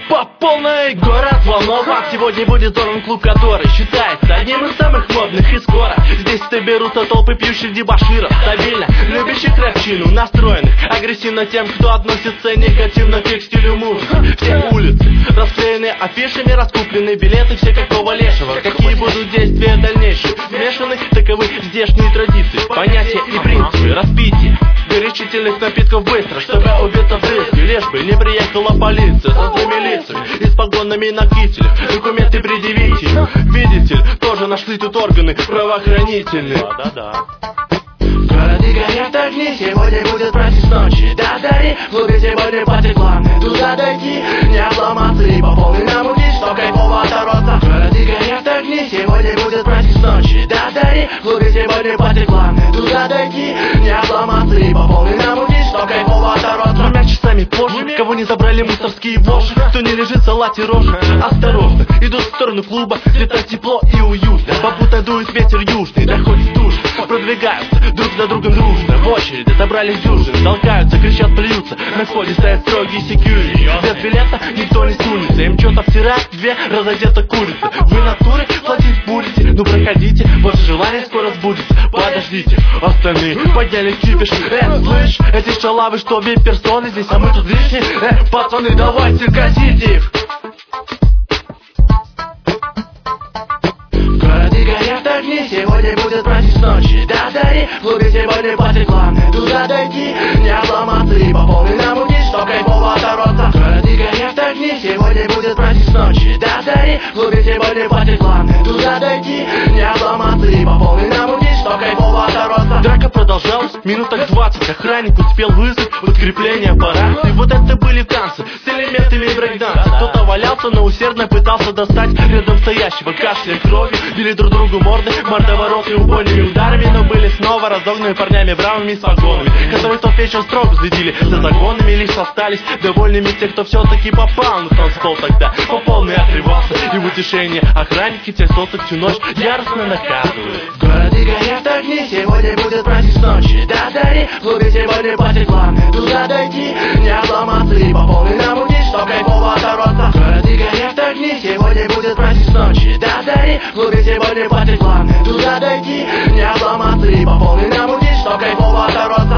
по полной. Город волнован, сегодня будет сорван клуб, который считается одним из самых модных. И скоро здесь соберутся толпы пьющих дебоширов, стабильно любящих рэпчину, настроенных агрессивно тем, кто относится негативно к их стилю музыки. Все улицы расклеены афишами, раскуплены билеты, все какого лешего. Какие будут действия дальнейшие? Смешаны таковы здешние традиции, понятия и принципы. Распитие горячительных напитков быстро, чтобы убиться вдрызг. Лишь бы не приехала полиция со злыми лицами и с погонами на кителях. Документы предъявите, видите ли, тоже нашли тут органы правоохранительные. Да-да-да. В городе горят огни, сегодня будет праздник ночи. Да, дари, в клубе сегодня пати главное. Туда дойти, не обломаться и по полной намутить, что кайфово оторваться. В городе горят огни, сегодня будет праздник ночи. Да, дари, в клубе сегодня пати главное. Туда дойти, не обломаться и по полной намутить, что кайфово оторваться. Двумя часами позже, кого не забрали мусорские воши, кто не лежит в салате рожи, осторожно, идут в сторону клуба, где-то тепло и уютно. Попутно дует ветер южный, доходит душ, продвигаются друг за другом дружно. В очереди собрались дюжины, толкаются, кричат, плюются. На входе стоят строгие секьюрити. Без билета никто не сунется, им что-то обтирают две разодета курицы. Вы натуры платить будете? Ну проходите, ваше желание скоро сбудется. Подождите, остальные подняли кипиш. Слышь, эти шалавы, что вип-персоны здесь, а мы тут лишние. Пацаны, давайте газите их. В городе горят огни, сегодня будет праздник ночи. Да, дари, в клубе сегодня пати главное. Туда дойти, не обломаться и по полной намутить, что кайфово оторваться. В городе горят огни, сегодня будет праздник ночи. Да, дари, в клубе сегодня пати главное. Туда дойти, не обломаться и по полной намутить, что кайфово оторваться. Драка продолжалась минуток 20, охранник успел вызвать подкрепление аппарата. И вот это были танцы с элементами брейкданса. Кто-то валялся, но усердно пытался достать рядом стоящего, кашляя кровью, били друг другу морды, мордовороты убойными ударами, но были снова разогнаны парнями бравыми с вагонами, которые в тот вечер строго следили за законами. Лишь остались довольными те, кто все-таки попал на танцпол тогда, по полной отрывался. И в утешение охранники те соцы всю ночь яростно наказывают. В городе горят огни, сегодня будет праздник ночи. Да, дари, в клубе сегодня пати главное. Туда дойти, не обломаться и по полной намутить, что кайфово оторваться. В городе горят огни, сегодня будет праздник ночи. Да, дари, в клубе сегодня пати главное. Туда дойти, не обломаться и по полной намутить, что кайфово оторваться.